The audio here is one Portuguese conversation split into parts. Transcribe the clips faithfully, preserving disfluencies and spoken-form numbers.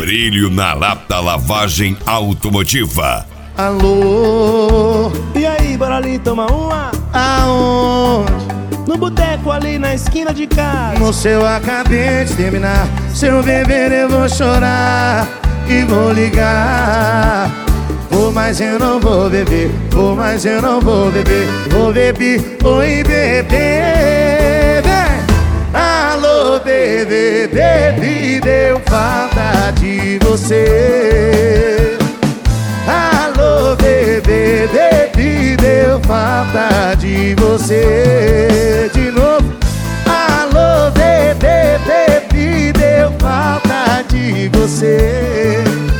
brilho na lata lavagem automotiva. Alô, e aí, bora ali tomar uma? aonde? No boteco ali na esquina de casa. Moço, eu acabei de terminar. Se eu beber eu vou chorar e vou ligar. Vou, mas eu não vou beber. Vou, mas eu não vou beber. Vou beber, oi bebê, vem. Alô bebê, bebê, deu falta de você. Alô bebê, bebê, deu falta de você. De novo. Alô bebê, bebê, deu falta de você.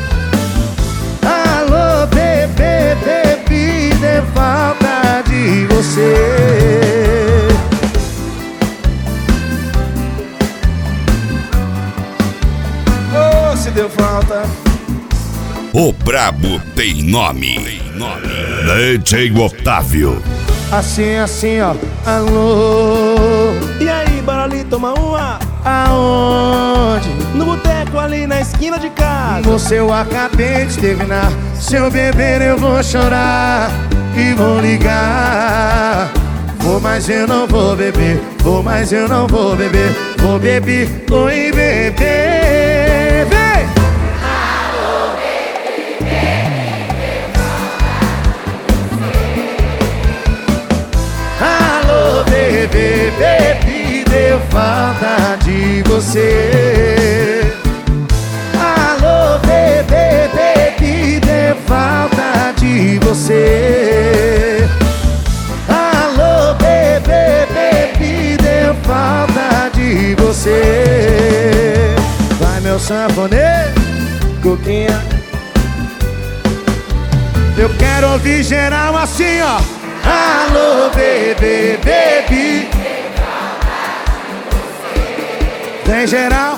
Alô bebê, bebê, deu falta de você. Oh, se deu falta. O brabo tem nome. Tem nome. D J Otávio. Assim, assim, ó. Alô, E aí, bora ali tomar uma? aonde? No boteco ali na esquina de casa. Você, eu acabei de terminar. Se eu beber eu vou chorar e vou ligar. Vou, mas eu não vou beber. Vou, mas eu não vou beber. Vou beber, oi bebê, vem. Alô bebê, bebê, deu falta de você. Alô bebê, bebê, deu falta de você. Alô bebê, bebê, deu falta de você. Vai meu sanfoneiro, Coquinha. Eu quero ouvir geral assim, ó. Alô bebê, bebê, vem geral.